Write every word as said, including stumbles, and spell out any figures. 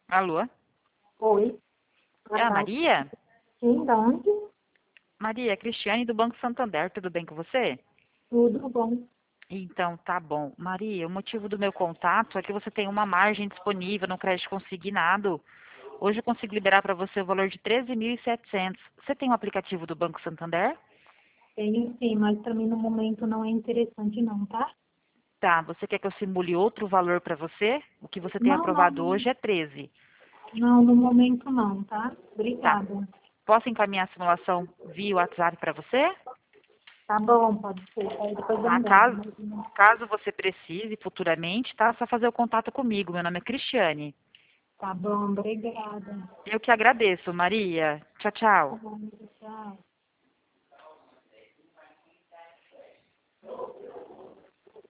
Alô? Oi, É boa a tarde. Maria? Sim, da onde? Maria, é Cristiane do Banco Santander, tudo bem com você? Tudo bom. Então, tá bom. Maria, o motivo do meu contato é que você tem uma margem disponível no crédito consignado. Hoje eu consigo liberar para você o valor de treze mil e setecentos. Você tem o aplicativo do Banco Santander? Tenho sim, mas também no momento não é interessante não, tá? Tá, você quer que eu simule outro valor para você? O que você tem Não, não, aprovado hoje é treze. não, no momento não, tá? Tá. Obrigada. Posso encaminhar a simulação via WhatsApp para você? Tá bom, pode ser. Aí depois eu Tá? engano, Caso, mas não. caso você precise futuramente, tá? É só fazer o contato comigo. Meu nome é Cristiane. Tá bom, obrigada. Eu que agradeço, Maria. Tchau, Tá tchau. bom, tchau.